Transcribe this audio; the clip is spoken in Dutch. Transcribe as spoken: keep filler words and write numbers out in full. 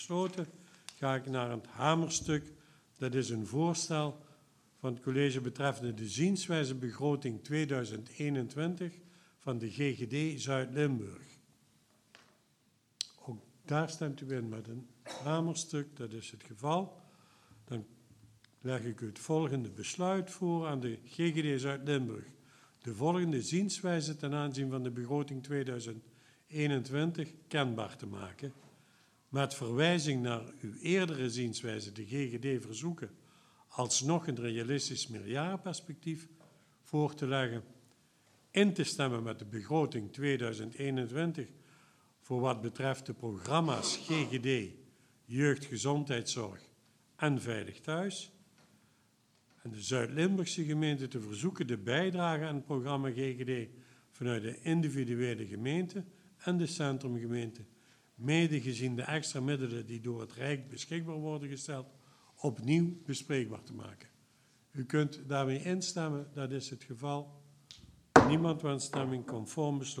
besloten. Ga ik naar het hamerstuk. Dat is een voorstel van het college betreffende de zienswijze begroting tweeduizend eenentwintig van de G G D Zuid-Limburg. Ook daar stemt u in met een hamerstuk, dat is het geval. Dan leg ik u het volgende besluit voor aan de G G D Zuid-Limburg. De volgende zienswijze ten aanzien van de begroting tweeduizend eenentwintig kenbaar te maken. Met verwijzing naar uw eerdere zienswijze de G G D verzoeken alsnog een realistisch meerjarenperspectief voor te leggen. In te stemmen met de begroting tweeduizend eenentwintig voor wat betreft de programma's G G D, jeugdgezondheidszorg en veilig thuis. En de Zuid-Limburgse gemeente te verzoeken de bijdrage aan het programma G G D vanuit de individuele gemeente en de centrumgemeente, mede gezien de extra middelen die door het Rijk beschikbaar worden gesteld, opnieuw bespreekbaar te maken. U kunt daarmee instemmen, dat is het geval. Niemand wenst stemming conform besloten.